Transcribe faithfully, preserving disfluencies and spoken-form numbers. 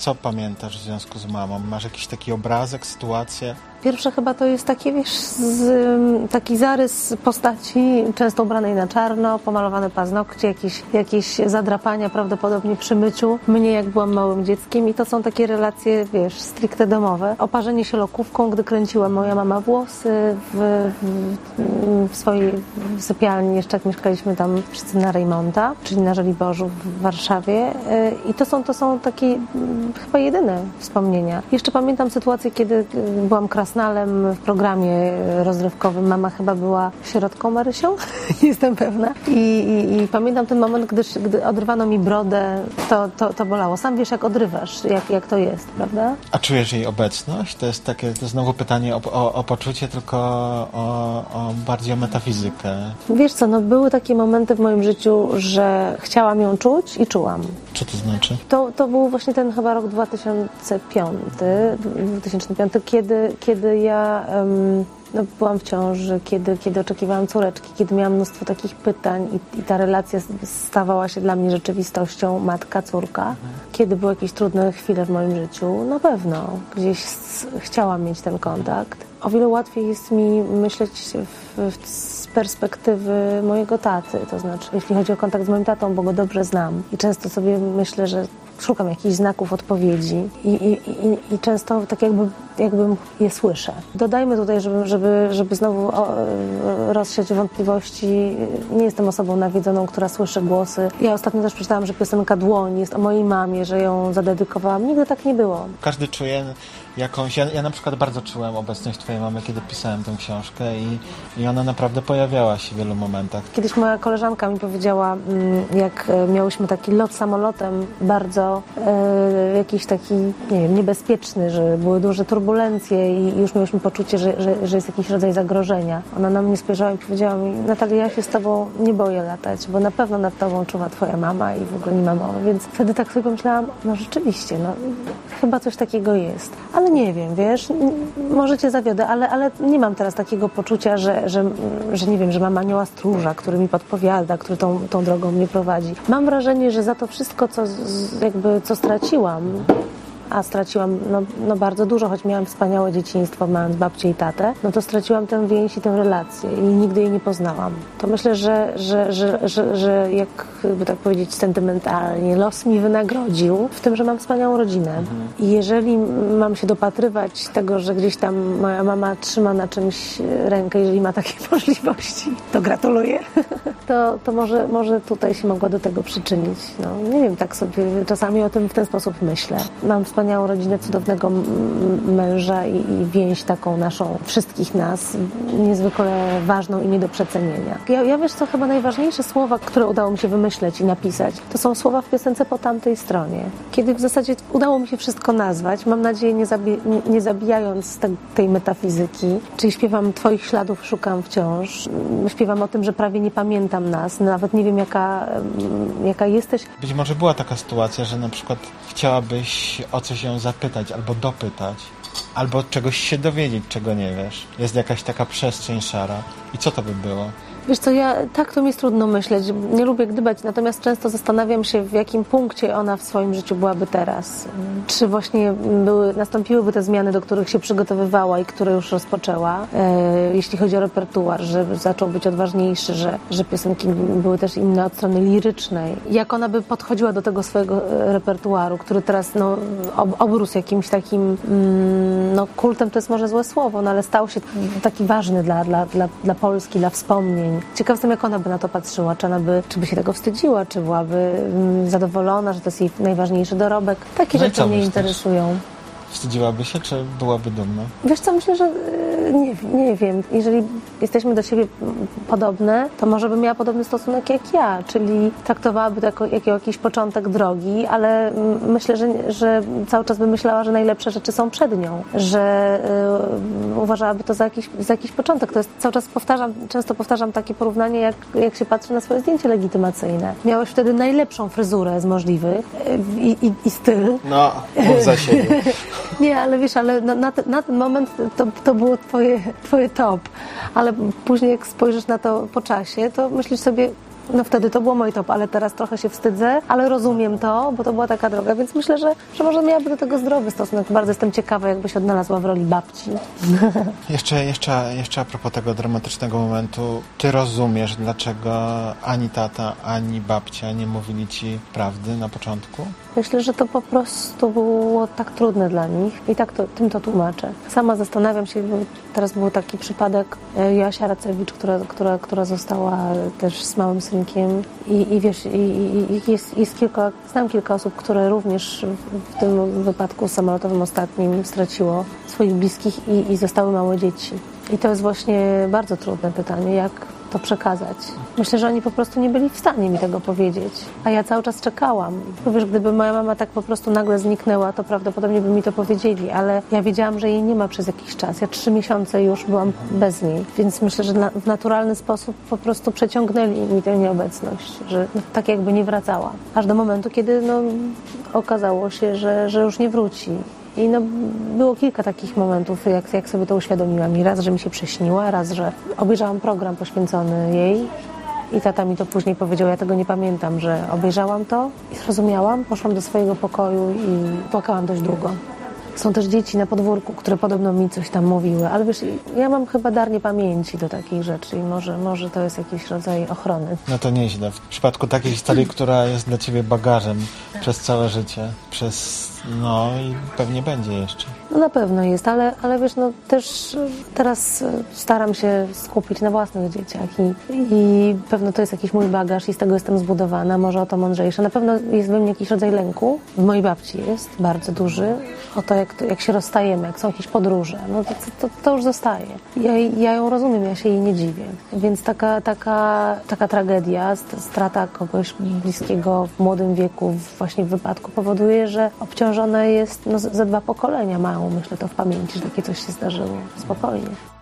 co pamiętasz w związku z mamą? Masz jakiś taki obrazek, sytuację? Pierwsze chyba to jest taki, wiesz, z, taki zarys postaci często ubranej na czarno, pomalowane paznokcie, jakieś, jakieś zadrapania prawdopodobnie przy myciu. Mnie jak byłam małym dzieckiem i to są takie relacje, wiesz, stricte domowe. Oparzenie się lokówką, gdy kręciła moja mama włosy w, w, w swojej sypialni, jeszcze jak mieszkaliśmy tam wszyscy na Rejmonta, czyli na Żoliborzu w Warszawie. I to są, to są takie chyba jedyne wspomnienia. Jeszcze pamiętam sytuację, kiedy byłam krasnalem w programie rozrywkowym. Mama chyba była środką Marysią, nie jestem pewna. I, i, i pamiętam ten moment, gdy, gdy odrywano mi brodę, to, to, to bolało. Sam wiesz, jak odrywasz, jak, jak to jest, prawda? A czujesz jej obecność? To jest takie, to znowu pytanie o, o, o poczucie, tylko o, o bardziej o metafizykę. Wiesz co, no były takie momenty w moim życiu, że chciałam ją czuć i czułam. Co to znaczy? To, to był właśnie ten chyba rok dwa tysiące piąty, dwa tysiące piąty, kiedy, kiedy ja um, no, byłam w ciąży, kiedy, kiedy oczekiwałam córeczki, kiedy miałam mnóstwo takich pytań i, i ta relacja stawała się dla mnie rzeczywistością, matka, córka. Mhm. Kiedy były jakieś trudne chwile w moim życiu, na pewno gdzieś z, chciałam mieć ten kontakt. O wiele łatwiej jest mi myśleć w, w, z perspektywy mojego taty, to znaczy jeśli chodzi o kontakt z moim tatą, bo go dobrze znam i często sobie myślę, że szukam jakichś znaków odpowiedzi i, i, i, i często tak jakby, jakbym je słyszę. Dodajmy tutaj, żeby, żeby, żeby znowu o, rozsiać wątpliwości. Nie jestem osobą nawiedzoną, która słyszy głosy. Ja ostatnio też przeczytałam, że piosenka Dłoń jest o mojej mamie, że ją zadedykowałam. Nigdy tak nie było. Każdy czuje jakąś... Ja, ja na przykład bardzo czułem obecność twojej mamy, kiedy pisałem tę książkę i, i ona naprawdę pojawiała się w wielu momentach. Kiedyś moja koleżanka mi powiedziała, jak miałyśmy taki lot samolotem bardzo e, jakiś taki, nie wiem, niebezpieczny, że były duże turbulencje i już miałyśmy poczucie, że, że, że jest jakiś rodzaj zagrożenia. Ona na mnie spojrzała i powiedziała mi: Natalia, ja się z tobą nie boję latać, bo na pewno nad tobą czuwa twoja mama i w ogóle nie ma mowy. Więc wtedy tak sobie pomyślałam, no rzeczywiście, no chyba coś takiego jest. Ale nie wiem, wiesz, może cię zawiodę, ale, ale nie mam teraz takiego poczucia, że, że, że nie wiem, że mam anioła stróża, który mi podpowiada, który tą, tą drogą mnie prowadzi. Mam wrażenie, że za to wszystko, co z, jakby co straciłam, a straciłam no, no bardzo dużo, choć miałam wspaniałe dzieciństwo, mając babcię i tatę, no to straciłam tę więź i tę relację i nigdy jej nie poznałam. To myślę, że, że, że, że, że jakby tak powiedzieć sentymentalnie, los mi wynagrodził w tym, że mam wspaniałą rodzinę. Mhm. I jeżeli mam się dopatrywać tego, że gdzieś tam moja mama trzyma na czymś rękę, jeżeli ma takie możliwości, to gratuluję. To, to może, może tutaj się mogła do tego przyczynić. No, nie wiem, tak sobie czasami o tym w ten sposób myślę. Mam wspaniałą rodzinę, cudownego męża i, i więź taką naszą, wszystkich nas, niezwykle ważną i nie do przecenienia. Ja, ja wiesz co, chyba najważniejsze słowa, które udało mi się wymyśleć i napisać, to są słowa w piosence Po tamtej stronie. Kiedy w zasadzie udało mi się wszystko nazwać, mam nadzieję nie, zabi nie, nie zabijając te, tej metafizyki, czyli śpiewam Twoich śladów szukam wciąż, śpiewam o tym, że prawie nie pamiętam nas, nawet nie wiem jaka, jaka jesteś. Być może była taka sytuacja, że na przykład chciałabyś o coś ją zapytać albo dopytać, albo czegoś się dowiedzieć, czego nie wiesz. Jest jakaś taka przestrzeń szara. I co to by było? Wiesz co, ja tak to mi jest trudno myśleć. Nie lubię gdybać, natomiast często zastanawiam się, w jakim punkcie ona w swoim życiu byłaby teraz. Czy właśnie były, nastąpiłyby te zmiany, do których się przygotowywała i które już rozpoczęła, e, jeśli chodzi o repertuar, że zaczął być odważniejszy, że, że piosenki były też inne od strony lirycznej. Jak ona by podchodziła do tego swojego repertuaru, który teraz no, ob, obrósł jakimś takim mm, no, kultem, to jest może złe słowo, no, ale stał się taki ważny dla, dla, dla, dla Polski, dla wspomnień. Ciekaw jestem, jak ona by na to patrzyła. Czy ona by, czy by się tego wstydziła, czy byłaby mm, zadowolona, że to jest jej najważniejszy dorobek. Takie no rzeczy mnie interesują. Wstydziłaby się, czy byłaby dumna? Wiesz co, myślę, że nie, nie wiem. Jeżeli jesteśmy do siebie podobne, to może by miała podobny stosunek jak ja, czyli traktowałaby to jako, jako jakiś początek drogi, ale myślę, że, że cały czas by myślała, że najlepsze rzeczy są przed nią, że y, uważałaby to za jakiś, za jakiś początek. To jest cały czas powtarzam, często powtarzam takie porównanie, jak, jak się patrzy na swoje zdjęcie legitymacyjne. Miałeś wtedy najlepszą fryzurę z możliwych i, i, i styl. No, mów za siebie. Nie, ale wiesz, ale na, na, ten, na ten moment to, to było twoje, twoje top, ale później jak spojrzysz na to po czasie, to myślisz sobie, No wtedy to było moje top, ale teraz trochę się wstydzę, ale rozumiem to, bo to była taka droga, więc myślę, że, że może miałaby do tego zdrowy stosunek. Bardzo jestem ciekawa, jakby się odnalazła w roli babci. Jeszcze, jeszcze, jeszcze a propos tego dramatycznego momentu, ty rozumiesz, dlaczego ani tata, ani babcia nie mówili ci prawdy na początku? Myślę, że to po prostu było tak trudne dla nich i tak to, tym to tłumaczę. Sama zastanawiam się, bo teraz był taki przypadek Joasia Racewicz, która, która, która została też z małym synkiem i, i wiesz, i, i, jest, jest kilka, znam kilka osób, które również w tym wypadku samolotowym ostatnim straciło swoich bliskich i, i zostały małe dzieci. I to jest właśnie bardzo trudne pytanie, jak to przekazać. Myślę, że oni po prostu nie byli w stanie mi tego powiedzieć, a ja cały czas czekałam. Bo wiesz, gdyby moja mama tak po prostu nagle zniknęła, to prawdopodobnie by mi to powiedzieli, ale ja wiedziałam, że jej nie ma przez jakiś czas. Ja trzy miesiące już byłam bez niej, więc myślę, że na, w naturalny sposób po prostu przeciągnęli mi tę nieobecność, że no, tak jakby nie wracała. Aż do momentu, kiedy no, okazało się, że, że już nie wróci. I no, było kilka takich momentów, jak, jak sobie to uświadomiłam. I raz, że mi się prześniła, raz, że obejrzałam program poświęcony jej i tata mi to później powiedział, ja tego nie pamiętam, że obejrzałam to i zrozumiałam, poszłam do swojego pokoju i płakałam dość długo. Są też dzieci na podwórku, które podobno mi coś tam mówiły, ale wiesz, ja mam chyba dar niepamięci do takich rzeczy i może, może to jest jakiś rodzaj ochrony. No to nieźle. W przypadku takiej historii, która jest dla ciebie bagażem przez całe życie, przez, no i pewnie będzie jeszcze. No na pewno jest, ale, ale wiesz, no też teraz staram się skupić na własnych dzieciach i, i pewno to jest jakiś mój bagaż i z tego jestem zbudowana, może o to mądrzejsza. Na pewno jest we mnie jakiś rodzaj lęku, w mojej babci jest bardzo duży, o to jak, jak się rozstajemy, jak są jakieś podróże, no to, to, to już zostaje. Ja, ja ją rozumiem, ja się jej nie dziwię, więc taka, taka, taka tragedia, strata kogoś bliskiego w młodym wieku, właśnie w wypadku powoduje, że obciążone jest no, ze dwa pokolenia mają, myślę, to w pamięci, że takie coś się zdarzyło. Spokojnie.